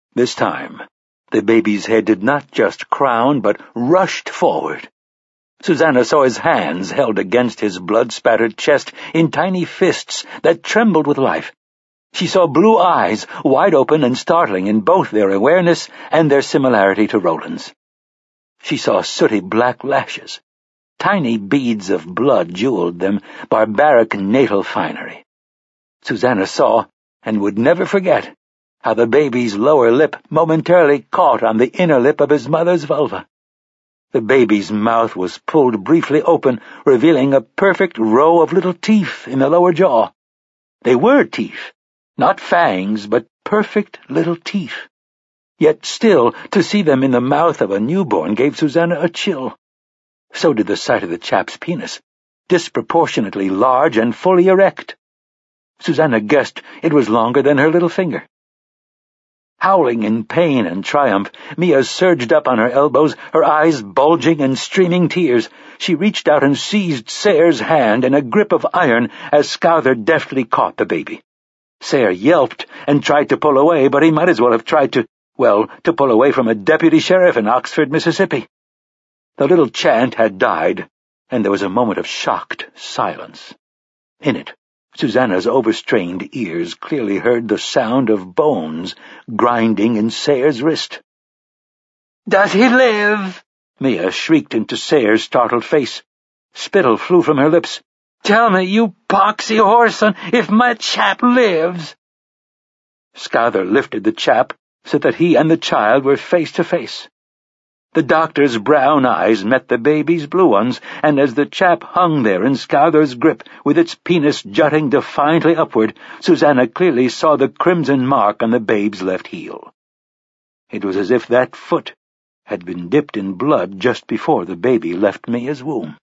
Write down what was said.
This time, the baby's head did not just crown, but rushed forward. Susanna saw his hands held against his blood-spattered chest in tiny fists that trembled with life. She saw blue eyes, wide open and startling in both their awareness and their similarity to Roland's. She saw sooty black lashes. Tiny beads of blood jeweled them, barbaric natal finery. Susanna saw, and would never forget, how the baby's lower lip momentarily caught on the inner lip of his mother's vulva. The baby's mouth was pulled briefly open, revealing a perfect row of little teeth in the lower jaw. They were teeth, not fangs, but perfect little teeth. Yet still, to see them in the mouth of a newborn gave Susanna a chill. So did the sight of the chap's penis, disproportionately large and fully erect. Susanna guessed it was longer than her little finger. Howling in pain and triumph, Mia surged up on her elbows, her eyes bulging and streaming tears. She reached out and seized Sayre's hand in a grip of iron as Scouther deftly caught the baby. Sayre yelped and tried to pull away, but he might as well have tried to pull away from a deputy sheriff in Oxford, Mississippi. The little chant had died, and there was a moment of shocked silence. In it, Susanna's overstrained ears clearly heard the sound of bones grinding in Sayre's wrist. "Does he live?" Mia shrieked into Sayre's startled face. Spittle flew from her lips. "Tell me, you poxy whoreson, if my chap lives!" Scouther lifted the chap so that he and the child were face to face. The doctor's brown eyes met the baby's blue ones, and as the chap hung there in Scouther's grip, with its penis jutting defiantly upward, Susanna clearly saw the crimson mark on the babe's left heel. It was as if that foot had been dipped in blood just before the baby left Mia's womb.